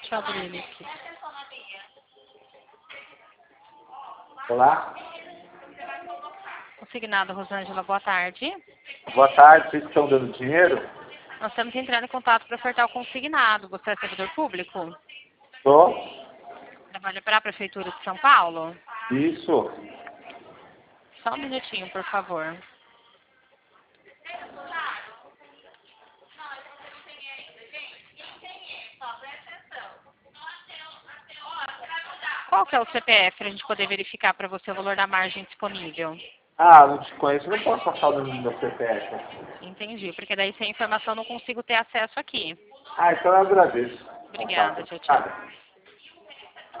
Deixa eu abrir ele aqui. Olá. Consignado, Rosângela, boa tarde. Boa tarde, vocês estão dando dinheiro? Nós estamos entrando em contato para ofertar o consignado. Você é servidor público? Tô. Trabalha para a Prefeitura de São Paulo? Isso. Só um minutinho, por favor. Qual que é o CPF para a gente poder verificar para você o valor da margem disponível? Ah, não te conheço. Não posso passar o número do meu CPF. Entendi, porque daí sem informação eu não consigo ter acesso aqui. Ah, então eu agradeço. Obrigada, Contato. tchau, tchau. Nada.